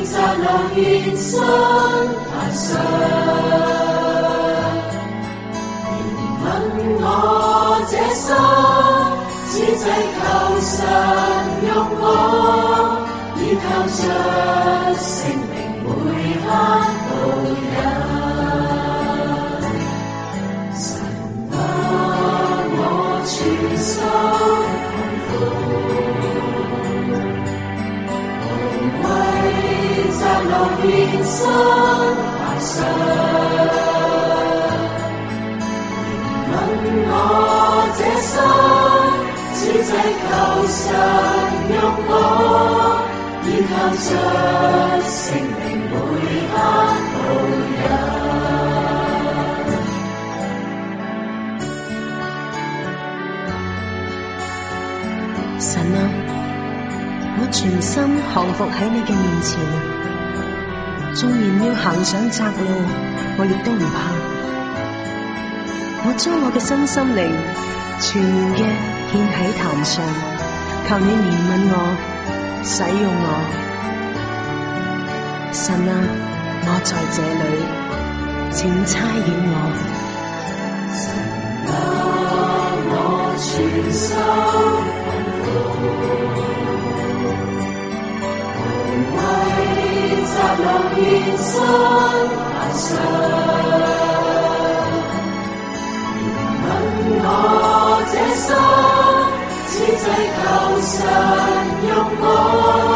摘落獻身壇上，憐憫我這心，此際求神用我，依靠着聖靈每刻導引。神啊，我全心降服，無謂摘落獻身壇上，憐憫我這心，此際求神用我，依靠着聖靈每刻導引。 神啊，我全心降服喺你嘅面前，縱然要行上窄路，我亦都唔怕。我將我嘅身心靈全然嘅獻喺壇上，求你憐憫我，使用我。神啊，我在這裏，請差遣我。 神啊，我全心降服，無謂摘落獻身壇上，憐憫我這心，此際求神用我。